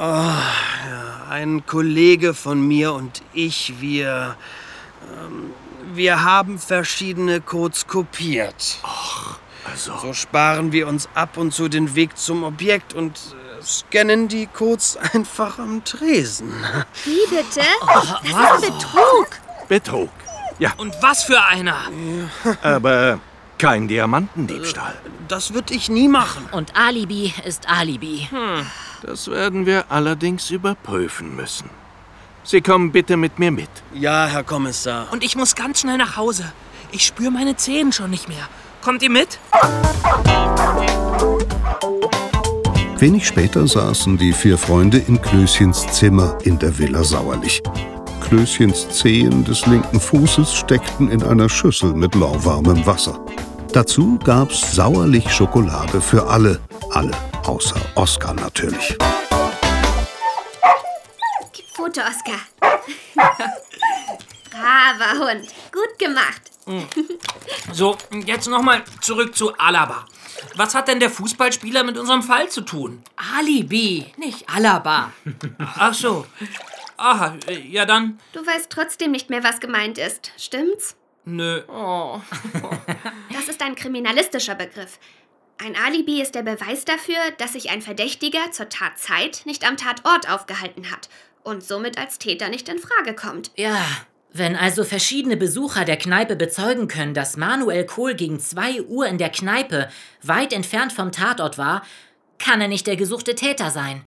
Ein Kollege von mir und ich, wir haben verschiedene Codes kopiert. Ach, also. So sparen wir uns ab und zu den Weg zum Objekt und scannen die Codes einfach am Tresen. Wie bitte? Das ist Betrug. Betrug, ja. Und was für einer? Aber kein Diamantendiebstahl. Das würde ich nie machen. Und Alibi ist Alibi. Das werden wir allerdings überprüfen müssen. Sie kommen bitte mit mir mit. Ja, Herr Kommissar. Und ich muss ganz schnell nach Hause. Ich spüre meine Zehen schon nicht mehr. Kommt ihr mit? Wenig später saßen die 4 Freunde in Klößchens Zimmer in der Villa Sauerlich. Klößchens Zehen des linken Fußes steckten in einer Schüssel mit lauwarmem Wasser. Dazu gab's Sauerlich-Schokolade für alle außer Oskar natürlich. Gib Foto, Oskar. Braver Hund. Gut gemacht. So, jetzt nochmal zurück zu Alaba. Was hat denn der Fußballspieler mit unserem Fall zu tun? Alibi, nicht Alaba. Ach so. Aha, ja dann. Du weißt trotzdem nicht mehr, was gemeint ist. Stimmt's? Nö. Das ist ein kriminalistischer Begriff. Ein Alibi ist der Beweis dafür, dass sich ein Verdächtiger zur Tatzeit nicht am Tatort aufgehalten hat und somit als Täter nicht in Frage kommt. Ja, wenn also verschiedene Besucher der Kneipe bezeugen können, dass Manuel Kohl gegen 2 Uhr in der Kneipe weit entfernt vom Tatort war, kann er nicht der gesuchte Täter sein.